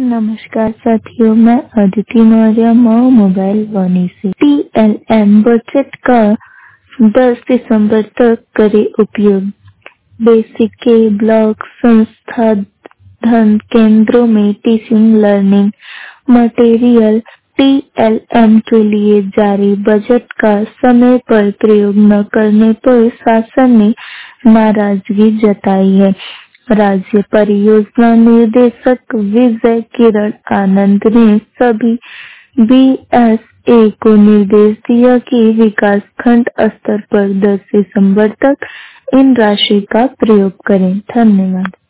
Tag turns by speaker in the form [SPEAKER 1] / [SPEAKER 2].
[SPEAKER 1] नमस्कार साथियों, मैं अदिति मौर्य मोबाइल वानी से। TLM बजट का 10 दिसंबर तक करे उपयोग। बेसिक के ब्लॉक संस्थान केंद्रों में टीचिंग लर्निंग मटेरियल TLM के लिए जारी बजट का समय पर प्रयोग न करने पर शासन ने नाराजगी जताई है। राज्य परियोजना निर्देशक विजय किरण आनंद ने सभी BSA को निर्देश दिया कि विकास खंड स्तर पर 10 दिसंबर तक इन राशि का प्रयोग करें। धन्यवाद।